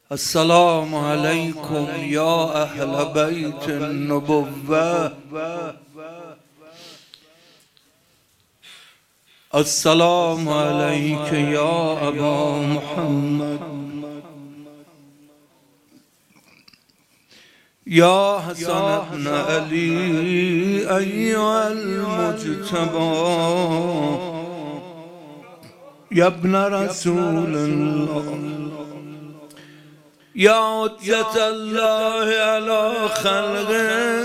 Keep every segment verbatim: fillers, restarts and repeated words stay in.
السلام علیکم یا اهل بیت النبوة. السلام علیک یا ابا محمد یا حسن ابن علی ایها المجتبی یا ابن رسول الله یا حجت الله علی خلقه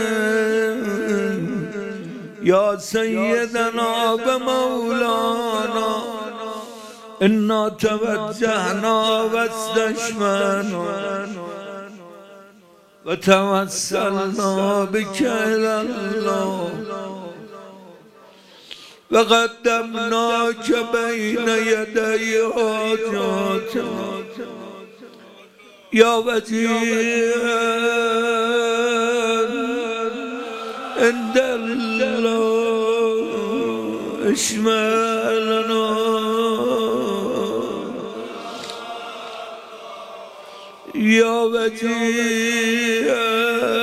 یا سیدنا و مولانا انا توجهنا و استشفعنا و توسلنا بک الی الله و قدمناک بین یدی حاجاتنا یا وجیها عند الله اشفع لنا یا وجیها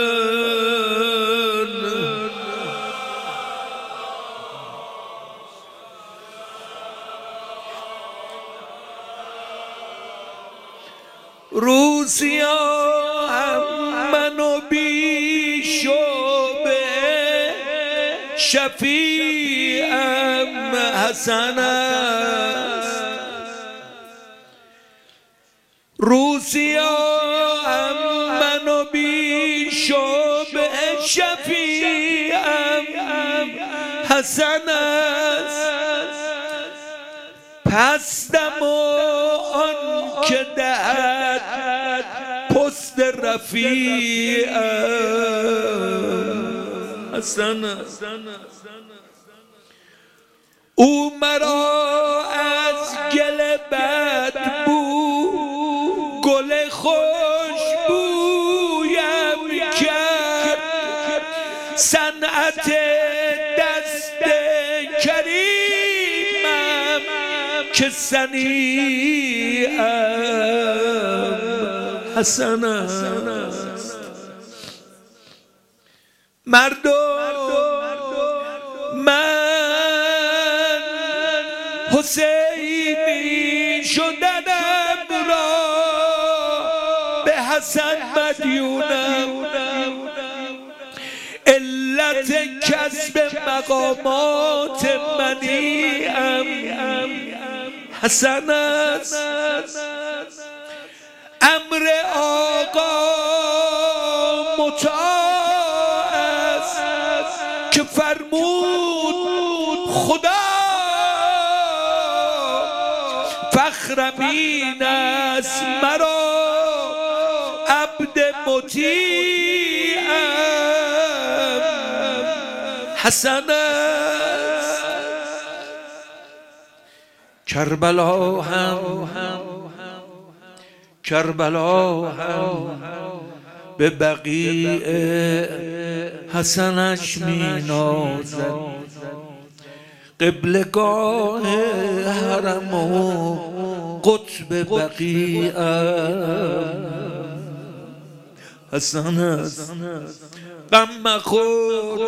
روسیا منو بی شعبه شفیعم حسن است. روسیا منو بی شعبه شفیعم حسن است. پستم و آن که دهد پست رفیعم حسن است. او مرا از گل بد بو گل خوش بویم کرد. صنعت دست کریمم که صنیعم حسن است. مردم من حسینی شدنم را به حسن مدیونم. علت کسب مقامات منیعم حسن است. امر آقا مطاع است که فرمود خدا. فخرم این است مرا عبد مطیعم حسن است. کربلا هم کربلا هم به بقیع حسنش می نازد. قبلگاه حرم و قطب بقیع حسن است. غم مخور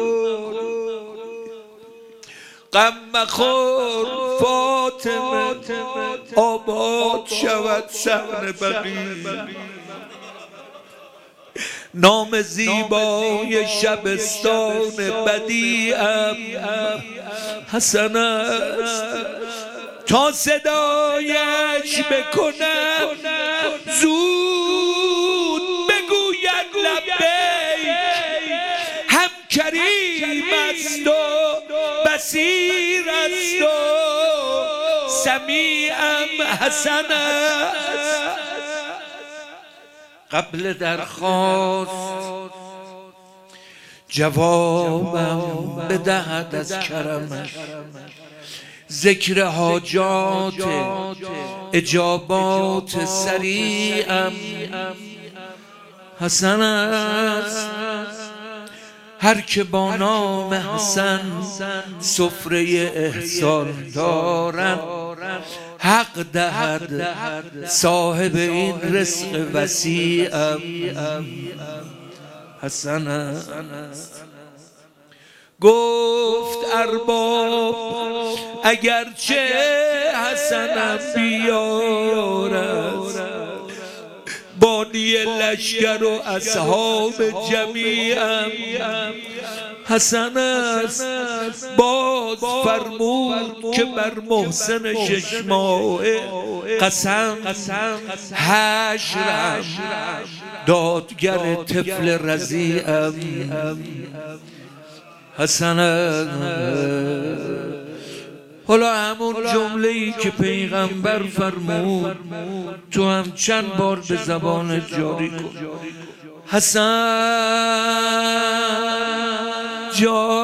غم مخور فاطمه آباد شود صحن بقیع. نام زیبای شبستان بدیعم حسن است. تا صدایش بکنم زود بگوید لبیک. هم کریم است و بصیر است و سمیعم حسن است. قبل درخواست جوابم بدهد از کرمش. ذکر حاجات اجابات سریعم حسن است. هر که با نام حسن سفره احسان دارد حق دهد صاحب این رزق وسیعم حسن است. گفت ارباب اگرچه حسنم بیارد بانی لشکر و اصحاب جمیعم حسن است. باز فرمود که بر محسن شش ماهه قسم حشرم دادگر طفل رضیعم حسن است. حالا همون جمله‌ای که پیغمبر فرمود تو هم چند بار به زبان جاری کن. حسن جان